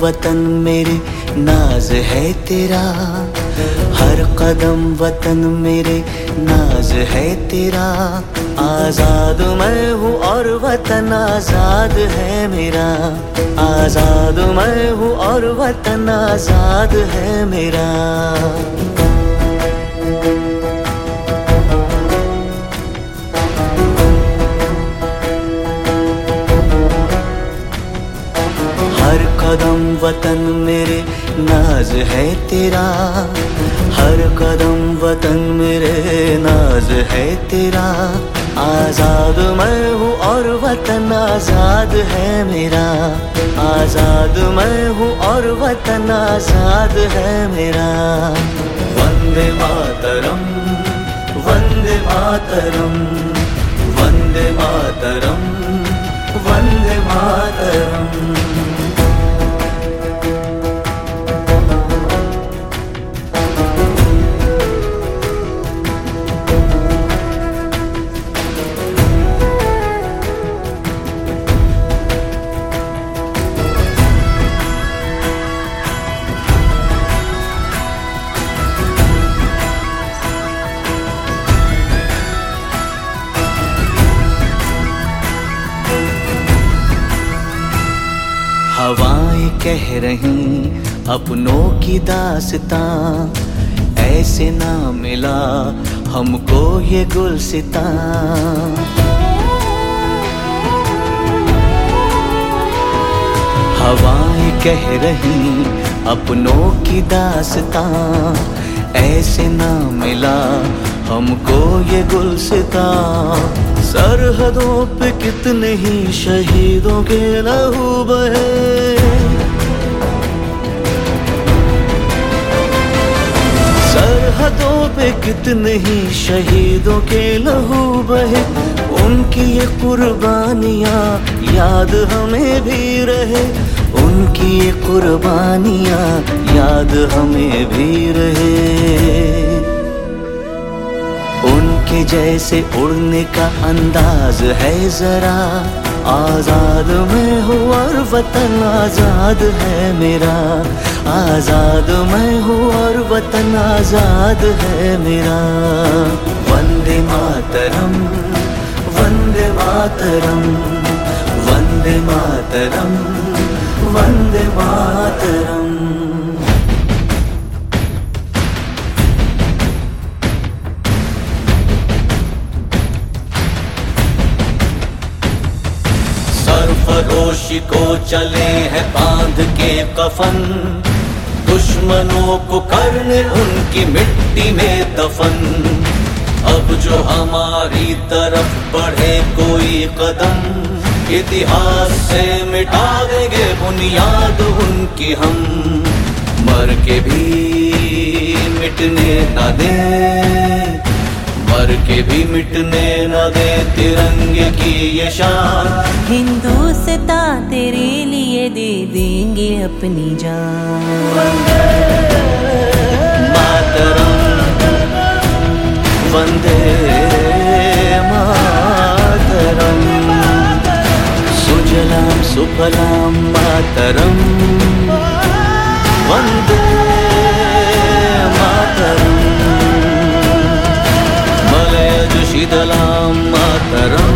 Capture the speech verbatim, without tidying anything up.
वतन मेरे नाज है तेरा, हर कदम वतन मेरे नाज है तेरा। आजाद मैं हूँ और वतन आजाद है मेरा, आजाद मैं हूँ और वतन आजाद है मेरा। हर कदम वतन मेरे नाज है तेरा, हर कदम वतन मेरे नाज है तेरा। आजाद मैं हूँ और वतन आजाद है मेरा, आजाद मैं हूँ और वतन आजाद है मेरा। वंदे मातरम, वंदे मातरम, वंदे मातरम, वंदे मातरम। हवाएं कह रही अपनों की दास्तां, ऐसे ना मिला हमको ये गुलसितां। हवाएं कह रही अपनों की दास्तां, ऐसे ना मिला हमको ये गुलसितां। सरहदों पे कितने ही शहीदों के लहू बहे, सरहदों पे कितने ही शहीदों के लहू बहे। उनकी ये कुर्बानियाँ याद हमें भी रहे, उनकी ये कुर्बानियाँ याद हमें भी रहे। उनके जैसे उड़ने का अंदाज है जरा, आजाद मैं हूँ और वतन आजाद है मेरा, आजाद मैं हूँ और वतन आजाद है मेरा। वंदे मातरम, वंदे मातरम, वंदे मातरम, वंदे मातरम। सरफरोशी को चले हैं बांध के कफन, दुश्मनों को करने उनकी मिट्टी में दफन। अब जो हमारी तरफ बढ़े कोई कदम, इतिहास से मिटा देंगे बुनियाद उनकी हम। मर के भी मिटने न दे, मर के भी मिटने न दे तिरंगे की ये शान। हिंदुस्ता तेरे लिए दे देंगे अपनी जान। मातरम, वंदे मातरम, सुजलाम सुफलाम मातरम, वंदे मातरम, मलयज शीतलाम मातरम।